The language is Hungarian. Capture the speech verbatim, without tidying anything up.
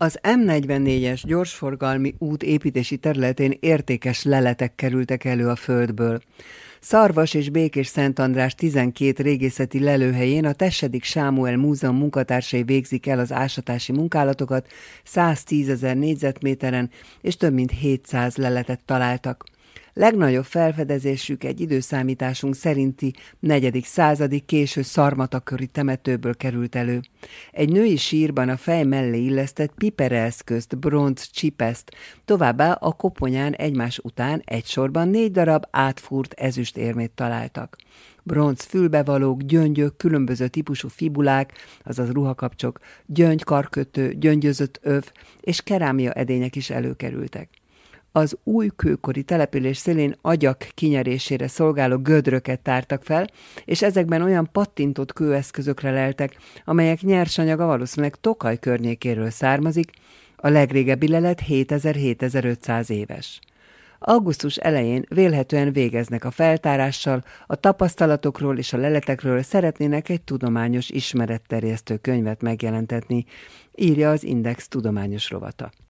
Az M negyvennégyes gyorsforgalmi út építési területén értékes leletek kerültek elő a földből. Szarvas és Békés-Szentandrás tizenkét régészeti lelőhelyén a Tessedik Sámuel Múzeum munkatársai végzik el az ásatási munkálatokat száztízezer négyzetméteren, és több mint hétszáz leletet találtak. Legnagyobb felfedezésük egy időszámításunk szerinti negyedik századi késő szarmataköri temetőből került elő. Egy női sírban a fej mellé illesztett pipereeszközt, bronz csipeszt, továbbá a koponyán egymás után egy sorban négy darab átfúrt ezüstérmét találtak. Bronz fülbevalók, gyöngyök, különböző típusú fibulák, azaz ruhakapcsok, gyöngykarkötő, gyöngyözött öv és kerámia edények is előkerültek. Az új kőkori település szélén agyak kinyerésére szolgáló gödröket tártak fel, és ezekben olyan pattintott kőeszközökre leltek, amelyek nyersanyaga valószínűleg Tokaj környékéről származik, a legrégebbi lelet hétezer-hétezer-ötszáz éves. Augusztus elején vélhetően végeznek a feltárással, a tapasztalatokról és a leletekről szeretnének egy tudományos ismeretterjesztő könyvet megjelentetni, írja az Index tudományos rovata.